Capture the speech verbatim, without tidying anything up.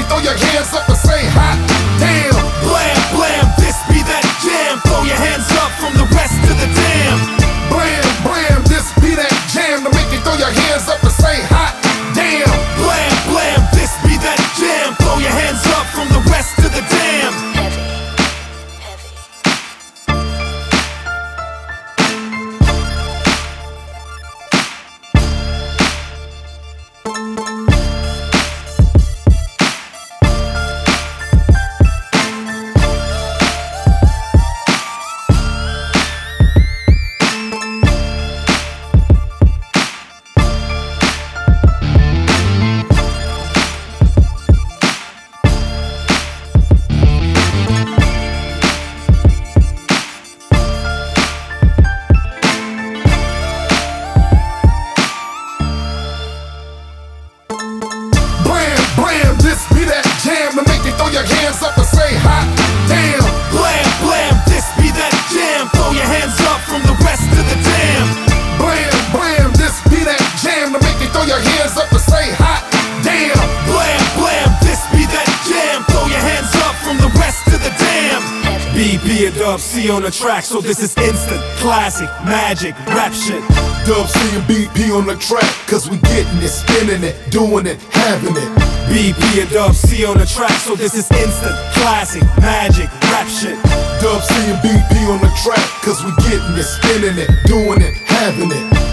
it, throw your hands up and say hot damn. Blam, blam, this be that jam. Throw your hands up from the rest of the dam. Blam, blam, this be that jam to make you throw your hands up and say hot damn. Blam, blam, this be that jam. Throw your hands up from the rest of the dam. To make you throw your hands up and say hot damn. Blam, blam, this be that jam. Throw your hands up from the rest of the dam. Blam, blam, this be that jam to make you throw your hands up and say hot damn. Blam, blam, this be that jam. Throw your hands up from the rest of the dam. B B and Dub C on the track, so this is instant, classic, magic, rap shit. Dub C and B P on the track, cause we getting it, spinning it, doing it, having it. B B and Dub C on the track, so this is instant, classic, magic, rap shit. Dub C and B P on the track, cause we getting it, spinning it, doing it, having it.